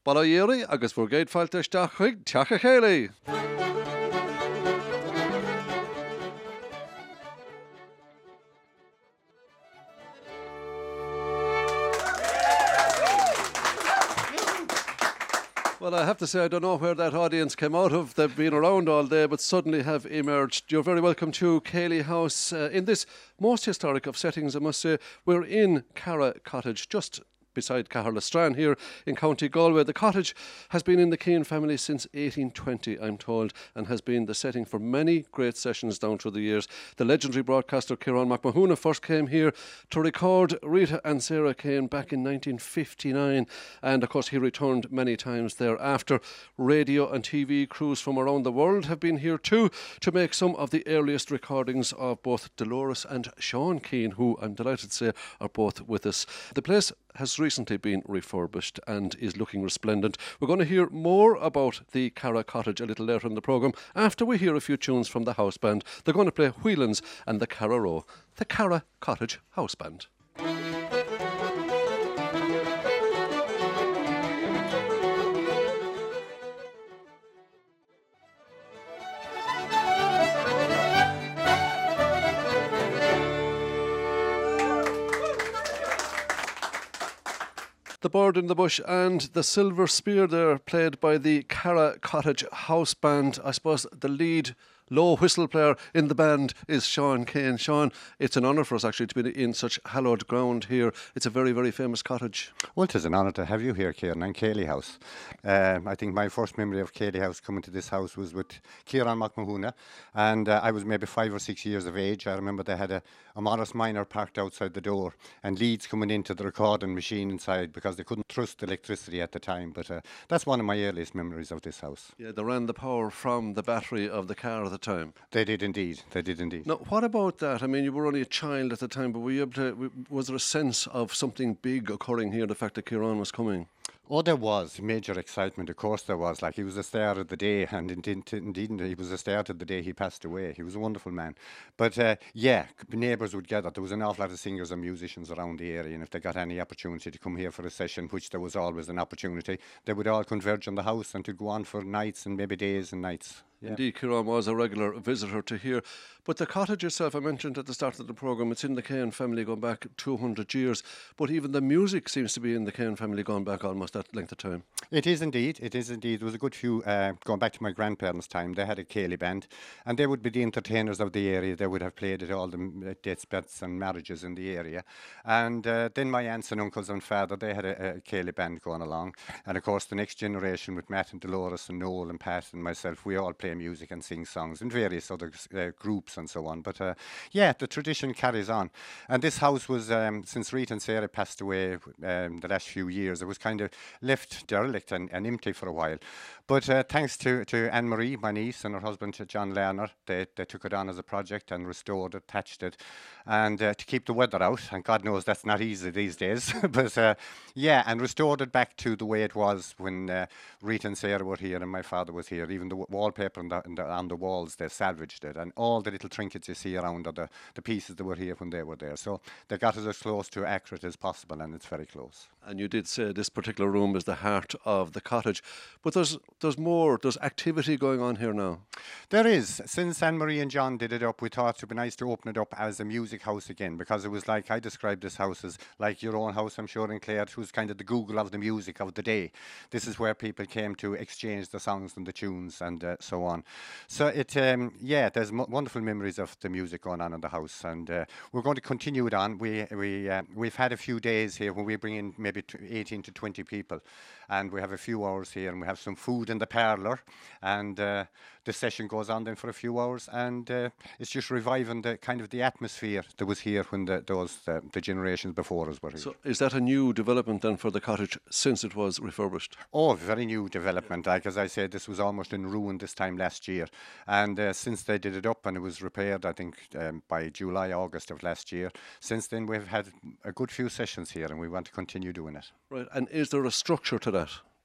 Balayeri agus Brigade Faltestach Tiacha Chéli. Well, I have to say, I don't know where that audience came out of. They've been around all day, but suddenly have emerged. You're very welcome to Cayley House. In this most historic of settings, I must say, we're in Cara Cottage, just beside Caherlistran here in County Galway. The cottage has been in the Keane family since 1820, I'm told, and has been the setting for many great sessions down through the years. The legendary broadcaster Ciarán Mac Mahona first came here to record Rita and Sarah Kane back in 1959, and of course he returned many times thereafter. Radio and TV crews from around the world have been here too to make some of the earliest recordings of both Dolores and Sean Keane, who I'm delighted to say are both with us. The place has recently been refurbished and is looking resplendent. We're going to hear more about the Cara Cottage a little later in the programme after we hear a few tunes from the house band. They're going to play Whelan's and the Cara Row, the Cara Cottage House Band. The Bird in the Bush and the Silver Spear there, played by the Cara Cottage House Band. I suppose the lead low whistle player in the band is Sean Kane. Sean, it's an honour for us actually to be in such hallowed ground here. It's a very, very famous cottage. Well, it is an honour to have you here, Kieran, and Cayley House. I think my first memory of Cayley House coming to this house was with Ciarán Mac Mahona, and I was maybe 5 or 6 years of age. I remember they had a Morris Minor parked outside the door and leads coming into the recording machine inside because they couldn't trust electricity at the time. But that's one of my earliest memories of this house. Yeah, they ran the power from the battery of the car at the time. They did indeed. They did indeed. Now, what about that? I mean, you were only a child at the time, but were you able to, was there a sense of something big occurring here, the fact that Ciarán was coming? Oh, there was major excitement. Of course there was. Like, he was the star of the day, and indeed he was the star of the day he passed away. He was a wonderful man. But yeah, neighbours would gather. There was an awful lot of singers and musicians around the area, and if they got any opportunity to come here for a session, which there was always an opportunity, they would all converge on the house and to go on for nights and maybe days and nights. Yeah. Indeed, Ciarán was a regular visitor to here. But the cottage itself, I mentioned at the start of the programme, it's in the Kane family going back 200 years. But even the music seems to be in the Kane family going back almost that length of time. It is indeed. It is indeed. There was a good few, going back to my grandparents' time, they had a Cayley band, and they would be the entertainers of the area. They would have played at all the deathbeds and marriages in the area. And then my aunts and uncles and father, they had a Cayley band going along. And of course, the next generation with Matt and Dolores and Noel and Pat and myself, we all play music and sing songs in various other groups and so on. But yeah, the tradition carries on. And this house was, since Rita and Sarah passed away the last few years, it was kind of left derelict and empty for a while. But thanks to Anne-Marie, my niece, and her husband, John Lerner, they took it on as a project and restored it, thatched it, and to keep the weather out, and God knows that's not easy these days, but yeah, and restored it back to the way it was when Rita and Sarah were here and my father was here. Even the wallpaper on the walls, they salvaged it, and all the little trinkets you see around are the pieces that were here when they were there. So they got it as close to accurate as possible, and it's very close. And you did say this particular room is the heart of the cottage, but there's activity going on here now. There is. Since Anne-Marie and John did it up, we thought it would be nice to open it up as a music house again, because it was like, I described this house as like your own house, I'm sure, in Clare. It was kind of the Google of the music of the day. This is where people came to exchange the songs and the tunes and so on. So it, yeah, there's wonderful memories of the music going on in the house, and we're going to continue it on. We've had a few days here when we bring in maybe 18 to 20 people, and we have a few hours here, and we have some food in the parlour, and the session goes on then for a few hours, and it's just reviving the kind of the atmosphere that was here when the generations before us were here. So is that a new development then for the cottage since it was refurbished? Oh, very new development. Like, as I said, this was almost in ruin this time last year, and since they did it up and it was repaired, I think by July, August of last year, since then we've had a good few sessions here, and we want to continue doing it. Right, and is there a structure to that?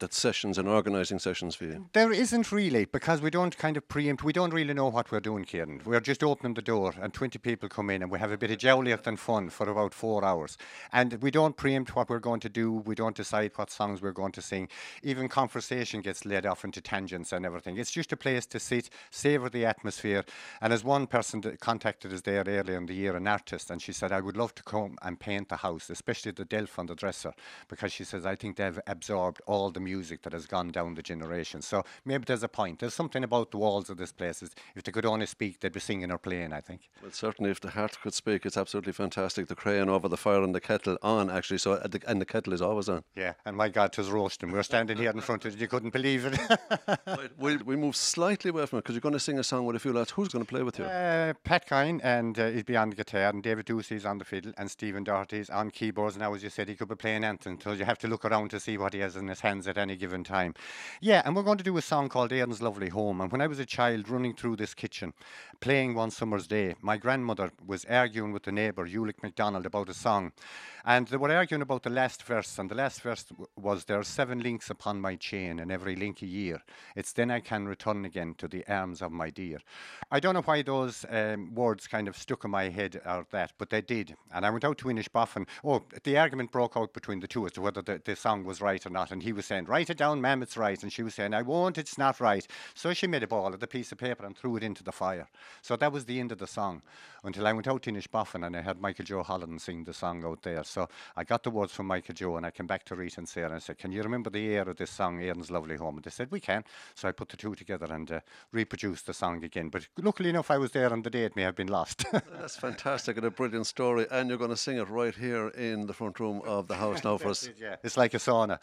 that sessions and organising sessions for you? There isn't really, because we don't kind of preempt. We don't really know what we're doing, Kieran. We're just opening the door and 20 people come in and we have a bit of jolliet and fun for about 4 hours. And we don't preempt what we're going to do. We don't decide what songs we're going to sing. Even conversation gets led off into tangents and everything. It's just a place to sit, savour the atmosphere. And as one person that contacted us there earlier in the year, an artist, and she said, I would love to come and paint the house, especially the delf on the dresser, because she says, I think they've absorbed all the music that has gone down the generation. So maybe there's a point. There's something about the walls of this place. If they could only speak, they'd be singing or playing, I think. Well, certainly, if the heart could speak, it's absolutely fantastic. The crane over the fire and the kettle on, actually. So, and the kettle is always on. Yeah, and my God, 'twas roasting. We were standing here in front of it, you couldn't believe it. Right, we move slightly away from it because you're going to sing a song with a few lads. Who's going to play with you? Pat Kine, and he'd be on the guitar, and David Ducey's on the fiddle, and Stephen Doherty's on keyboards. Now, as you said, he could be playing anything, so you have to look around to see what he has in his hands at any given time. Yeah, and we're going to do a song called Erin's Lovely Home. And when I was a child running through this kitchen, playing one summer's day, my grandmother was arguing with the neighbour, Ulick MacDonald, about a song. And they were arguing about the last verse, and the last verse was, there are 7 links upon my chain, and every link a year. It's then I can return again to the arms of my dear. I don't know why those words kind of stuck in my head or that, but they did. And I went out to Inishbofin. Oh, the argument broke out between the two as to whether the song was right or not. And he was saying, write it down, ma'am, it's right. And she was saying, I won't, it's not right. So she made a ball of the piece of paper and threw it into the fire. So that was the end of the song, until I went out to Inishbofin and I had Michael Joe Holland sing the song out there. So I got the words from Michael Joe, and I came back to Rita and Sarah and I said, can you remember the air of this song, Erin's Lovely Home? And they said, we can. So I put the two together and reproduced the song again. But luckily enough, I was there on the day. It may have been lost. That's fantastic and a brilliant story. And you're going to sing it right here in the front room of the house now for us. Yeah, it's like a sauna.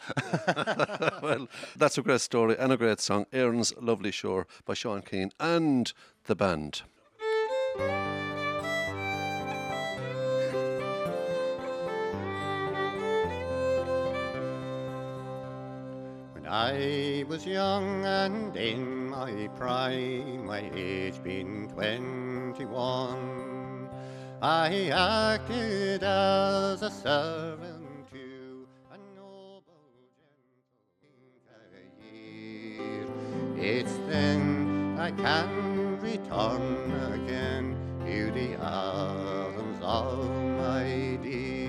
Well, that's a great story and a great song. Erin's Lovely Shore by Sean Keane and the band. I was young and in my prime, my age being 21. I acted as a servant to a noble gentleman a year. It's then I can return again to the arms of my dear.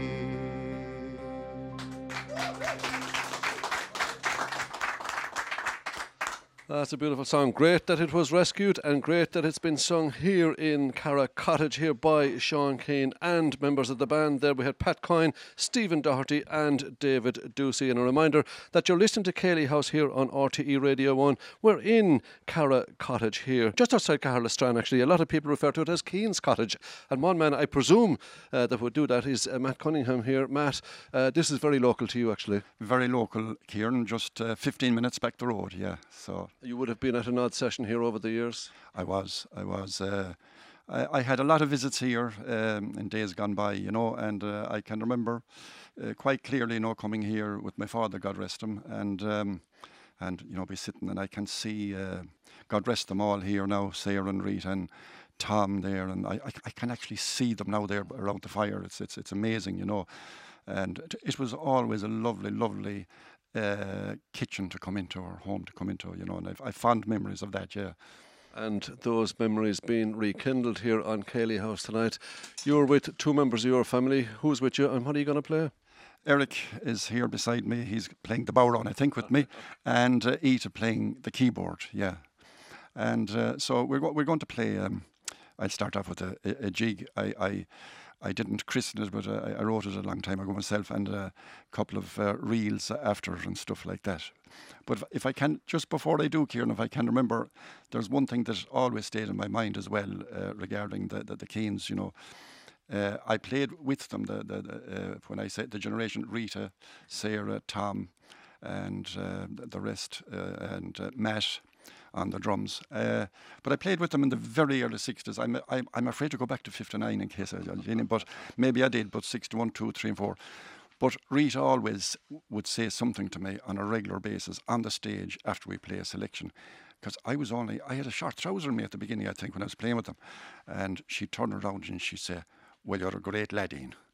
That's a beautiful song. Great that it was rescued and great that it's been sung here in Cara Cottage here by Sean Keane and members of the band. There we had Pat Coyne, Stephen Doherty and David Ducey. And a reminder that you're listening to Cayley House here on RTE Radio 1. We're in Cara Cottage here, just outside Carlistran actually. A lot of people refer to it as Keane's Cottage. And one man I presume that would do that is Matt Cunningham here. Matt, this is very local to you actually. Very local, Kieran, just 15 minutes back the road, yeah. So you would have been at an odd session here over the years? I was. I had a lot of visits here in days gone by, you know, and I can remember quite clearly, you know, coming here with my father, God rest him, and you know, be sitting, and I can see, God rest them all here now, Sarah and Rita and Tom there, and I can actually see them now there around the fire. It's amazing, you know, and it was always a lovely kitchen to come into, or home to come into, you know, and I've fond memories of that, yeah. And those memories being rekindled here on Cayley House tonight. You're with 2 members of your family. Who's with you and what are you going to play? Eric is here beside me. He's playing the bodhrán, I think, with me, and Ita playing the keyboard, yeah. And so we're going to play. I'll start off with a jig. I didn't christen it, but I wrote it a long time ago myself, and a couple of reels after and stuff like that. But if I can, just before I do, Kieran, if I can remember, there's one thing that always stayed in my mind as well regarding the Keanes, you know. I played with them, when I say the generation, Rita, Sarah, Tom, and the rest, and Matt on the drums. But I played with them in the very early 60s. I'm afraid to go back to 59 in case but maybe I did, but 61, 2, 3 and 4. But Rita always would say something to me on a regular basis on the stage after we play a selection. Because I had a short trouser on me at the beginning, I think, when I was playing with them. And she'd turn around and she'd say, well, you're a great lad, Ian.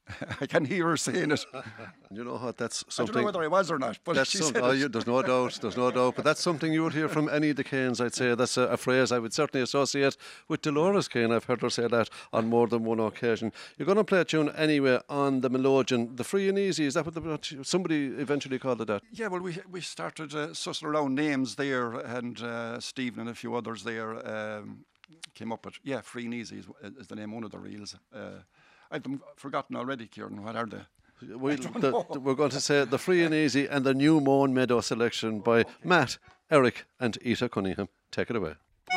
I can hear her saying it. You know what? That's I don't know something. whether I was or not, but That's she some, said it. there's no doubt, but that's something you would hear from any of the Canes, I'd say. That's a phrase I would certainly associate with Dolores Kane. I've heard her say that on more than one occasion. You're going to play a tune anyway on the Melodeon, the Free and Easy. Is that what somebody eventually called it that? Yeah, well, we started sussing around names there, and Stephen and a few others there came up with, Free and Easy is the name of one of the reels. I've them forgotten already, Kieran. What are they? We're going to say the Free and Easy and the new Moan Meadow selection by Matt, Eric and Ita Cunningham. Take it away.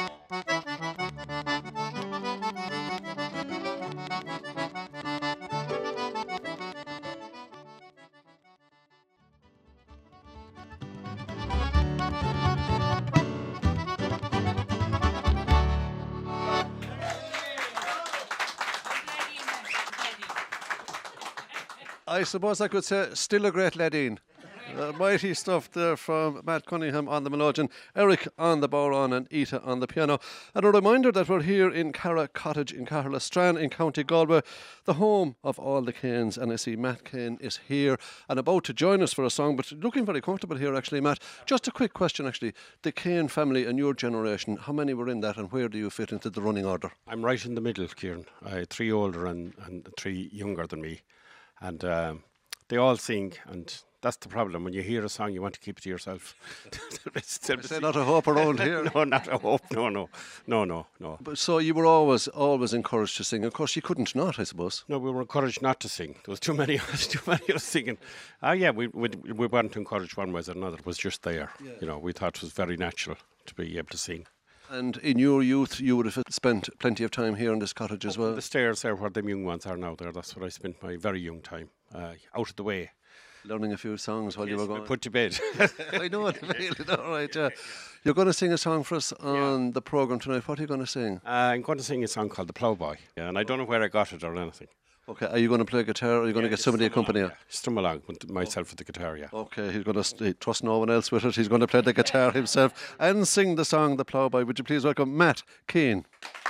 I suppose I could say still a great leading. Mighty stuff there from Matt Cunningham on the Melodeon, Eric on the bodhrán and Ita on the piano. And a reminder that we're here in Cara Cottage in Carlastran in County Galway, the home of all the Canes. And I see Matt Kane is here and about to join us for a song, but looking very comfortable here actually, Matt. Just a quick question actually. The Kane family and your generation, how many were in that and where do you fit into the running order? I'm right in the middle, Kieran. I had 3 older and 3 younger than me. And they all sing, and that's the problem. When you hear a song, you want to keep it to yourself. Is there not a hope around here? No, not a hope. No. But so you were always encouraged to sing. Of course, you couldn't not, I suppose. No, we were encouraged not to sing. There was too many of us singing. We weren't encouraged one way or another. It was just there. Yeah. You know, we thought it was very natural to be able to sing. And in your youth, you would have spent plenty of time here in this cottage as well? The stairs there where the young ones are now there, that's where I spent my very young time, out of the way. Learning a few songs while you were going? Put to bed. I know it, really, all right. You're going to sing a song for us on the programme tonight. What are you going to sing? I'm going to sing a song called The Ploughboy, and I don't know where I got it or anything. Okay, are you going to play guitar or are you going to get somebody to accompany you? Strum along with myself with the guitar, yeah. Okay, he's going to trust no one else with it. He's going to play the guitar himself and sing the song The Ploughboy. Would you please welcome Matt Keane?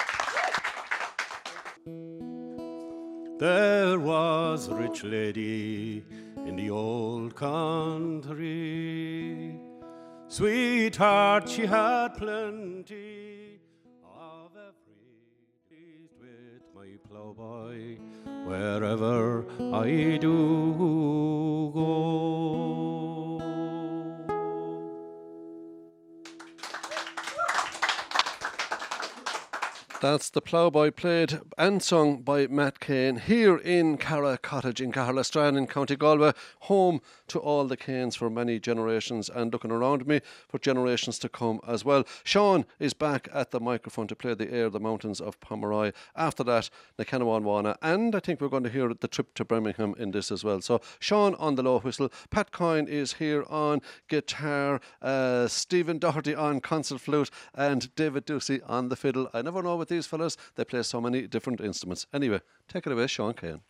There was a rich lady in the old country. Sweetheart, she had plenty of every pleased with my ploughboy wherever I do go. That's The Ploughboy, played and sung by Matt Kane here in Cara Cottage in Carlastran in County Galway, home to all the Canes for many generations and looking around me for generations to come as well. Sean is back at the microphone to play the Air, the Mountains of Pomeroy. After that, Na Ceann Mhána, and I think we're going to hear the trip to Birmingham in this as well. So Sean on the low whistle, Pat Coyne is here on guitar, Stephen Doherty on concert flute and David Ducey on the fiddle. I never know with these fellas, they play so many different instruments. Anyway, take it away, Sean Kane.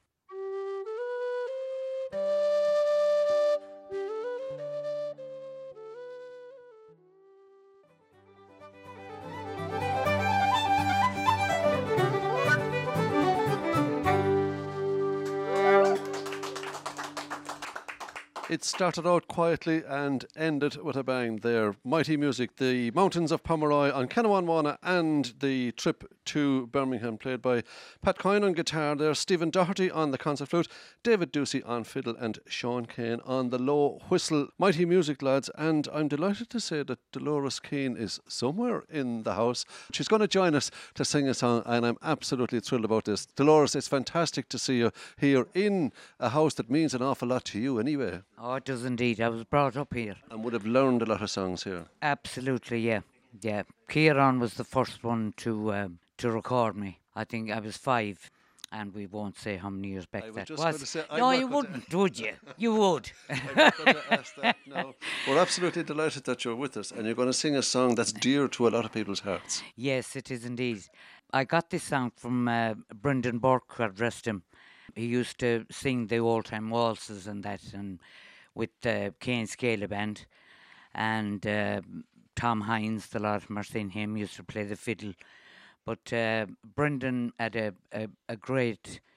It started out quietly and ended with a bang there. Mighty music, the Mountains of Pomeroy on Ceann Mhána and the trip to Birmingham, played by Pat Coyne on guitar there, Stephen Doherty on the concert flute, David Ducey on fiddle and Sean Kane on the low whistle. Mighty music, lads, and I'm delighted to say that Dolores Keane is somewhere in the house. She's going to join us to sing a song and I'm absolutely thrilled about this. Dolores, it's fantastic to see you here in a house that means an awful lot to you anyway. Oh, it does indeed. I was brought up here. And would have learned a lot of songs here. Absolutely, yeah. Kieran was the first one to record me. I think I was 5, and we won't say how many years back that was. No, you wouldn't, would you? You would. I'm not going to ask that, no. We're absolutely delighted that you're with us, and you're going to sing a song that's dear to a lot of people's hearts. Yes, it is indeed. I got this song from Brendan Burke, God rest him. He used to sing the old-time waltzes and that, and with the Kane Scala Band, and Tom Hines, the lot of them are seeing him, used to play the fiddle. But Brendan had a great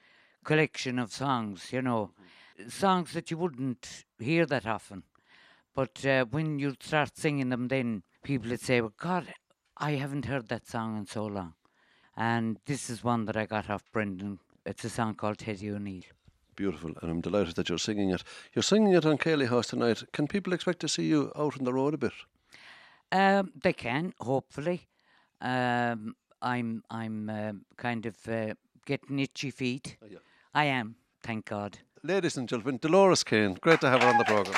collection of songs, you know, songs that you wouldn't hear that often. But when you start singing them, then people would say, well, God, I haven't heard that song in so long. And this is one that I got off Brendan. It's a song called Teddy O'Neill. Beautiful, and I'm delighted that you're singing it. You're singing it on Cayley House tonight. Can people expect to see you out on the road a bit? They can, hopefully. I'm kind of getting itchy feet. Oh, yeah. I am, thank God. Ladies and gentlemen, Dolores Kane. Great to have her on the programme.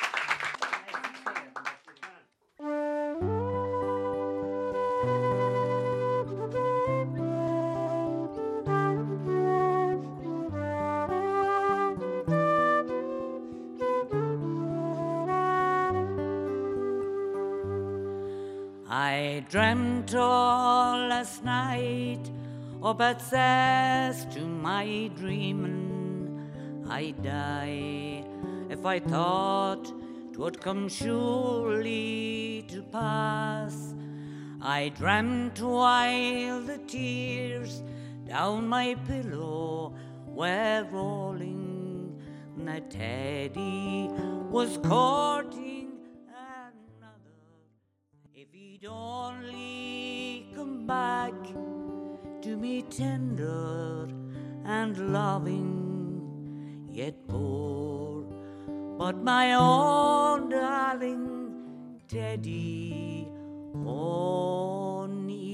I dreamt all last night about cess to my dreaming. I'd die if I thought 'twould come surely to pass. I dreamt while the tears down my pillow were rolling that Teddy was courting another. If he'd only come back to me tender and loving, yet poor, but my own darling Teddy O'Neill.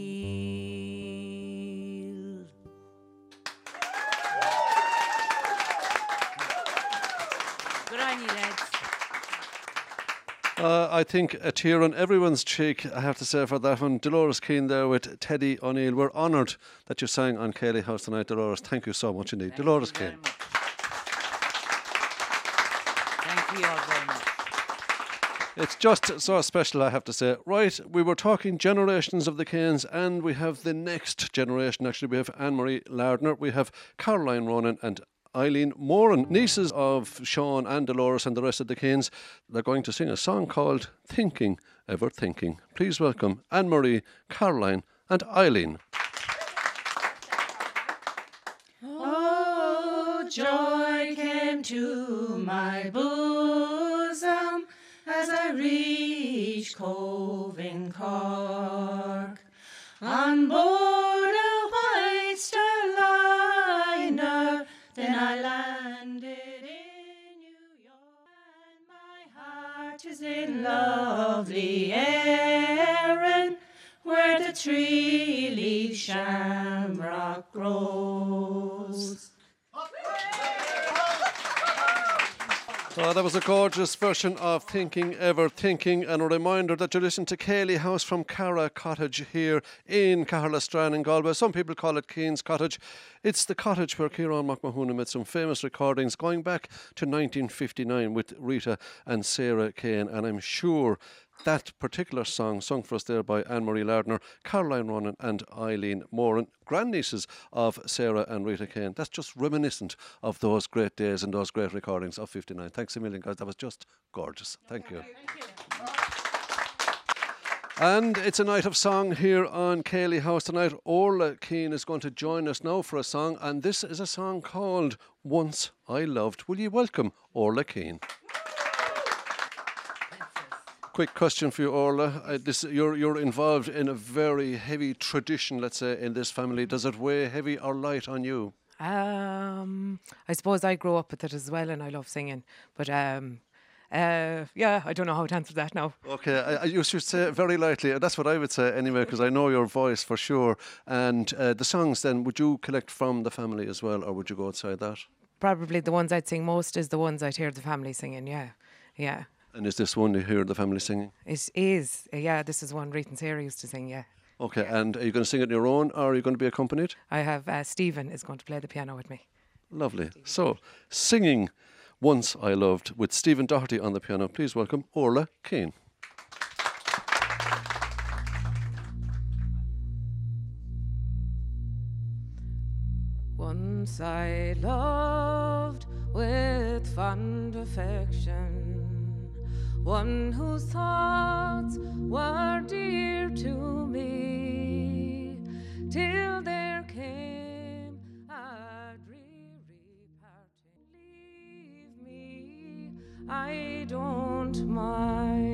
Good on you, lads. I think a tear on everyone's cheek, I have to say, for that one. Dolores Keane there with Teddy O'Neill. We're honoured that you sang on Cayley House tonight, Dolores. Thank you so much indeed. Dolores Thank you Keane. very much. Thank you all very much. It's just so special, I have to say. Right, we were talking generations of the Canes, and we have the next generation. Actually, we have Anne-Marie Lardner, we have Caroline Ronan and Eileen Moran, nieces of Sean and Dolores and the rest of the Canes. They're going to sing a song called Thinking, Ever Thinking. Please welcome Anne-Marie, Caroline and Eileen. Oh, joy came to my bosom as I reached Cove in Cork. On board a White Star liner, then I landed in New York, and my heart is in lovely Erin, where the three-leaf shamrock grows. So that was a gorgeous version of Thinking Ever Thinking, and a reminder that you listen to Cayley House from Cara Cottage here in Caherlastran in Galway. Some people call it Keane's Cottage. It's the cottage where Ciarán McMahon made some famous recordings going back to 1959 with Rita and Sarah Kane, and I'm sure that particular song sung for us there by Anne-Marie Lardner, Caroline Ronan and Eileen Moran, grandnieces of Sarah and Rita Kane. That's just reminiscent of those great days and those great recordings of 59. Thanks a million, guys. That was just gorgeous. Thank you. And it's a night of song here on Cayley House tonight. Orla Keane is going to join us now for a song, and this is a song called Once I Loved. Will you welcome Orla Keane? Quick question for you, Orla. You're involved in a very heavy tradition, let's say, in this family. Does it weigh heavy or light on you? I suppose I grew up with it as well, and I love singing. But yeah, I don't know how to answer that now. Okay, you should say it very lightly. That's what I would say anyway, because I know your voice for sure. And the songs then, would you collect from the family as well, or would you go outside that? Probably the ones I'd sing most is the ones I'd hear the family singing, yeah. Yeah. And is this one you hear the family singing? It is, yeah, this is one Rita and Sarah used to sing, yeah. Okay, and are you going to sing it on your own, or are you going to be accompanied? I have Stephen is going to play the piano with me. Lovely. So, singing Once I Loved with Stephen Doherty on the piano. Please welcome Orla Keane. Once I loved with fond affection one whose thoughts were dear to me, till there came a dreary I don't mind.